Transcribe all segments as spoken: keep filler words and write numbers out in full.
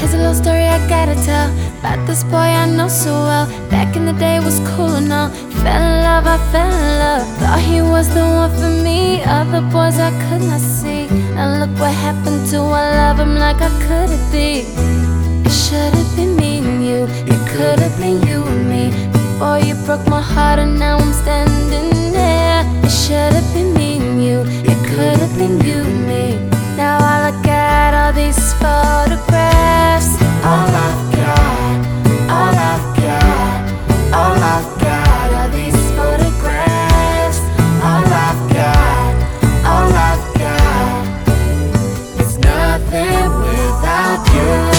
Here's a little story I gotta tell about this boy I know so well. Back in the day was cool and all. Fell in love, I fell in love. Thought he was the one for me. Other boys I could not see. Now look what happened to I love him like I could it be. It should have been me and you. It could have been you and me. Before you broke my heart and now I'm standing there. It should have been me and you. It could have been you and me. Now I look at all these photographs. All I've got, all I've got, all I've got are these photographs. All I've got, all I've got is nothing without you.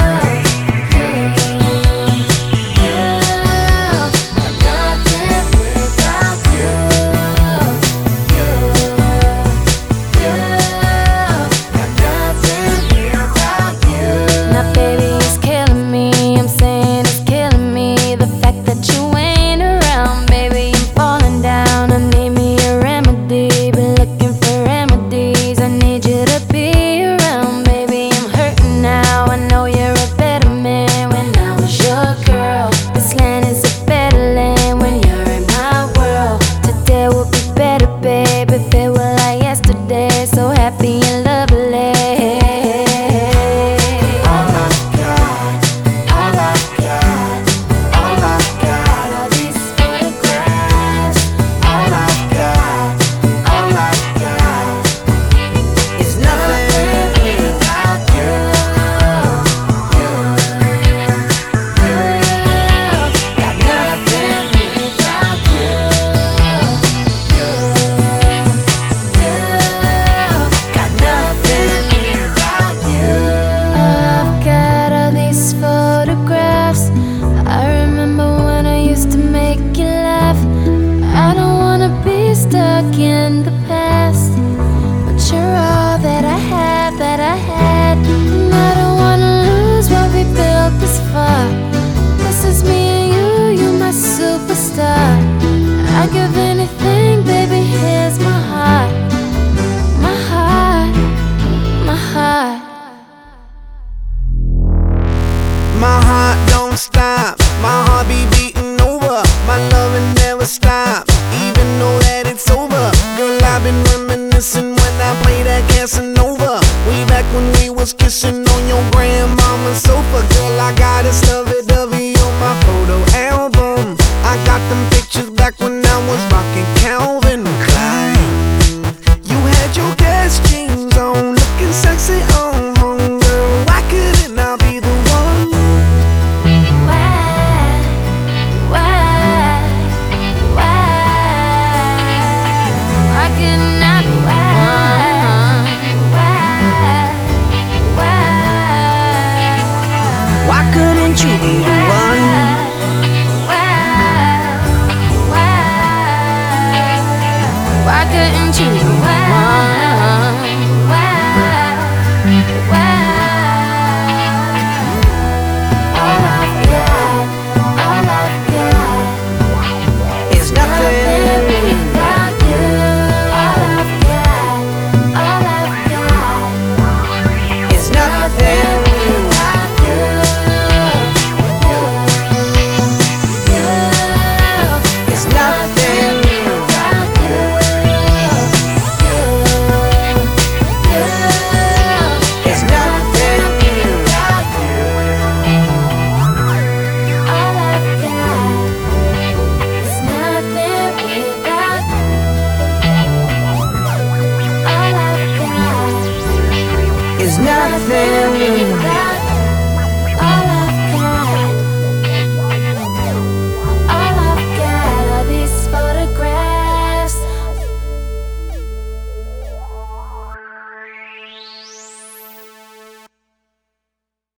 In the past, but you're all that I had, that I had, and I don't wanna lose what we built this far. This is me and you, you my superstar. I'd give anything, baby, here's my heart, my heart, my heart. My heart don't stop, my heart be beating over. My loving never stops, even though that it's over. Girl, I've been reminiscing when I played that Casanova. Way back when we was kissing on your grandmama's sofa. Girl, I got a lovey-dovey on my photo album. I got them pictures back when I was rocking Calvin Klein. You had your Guess jeans on, looking sexy on home. Girl, why couldn't I be the one? Couldn't you be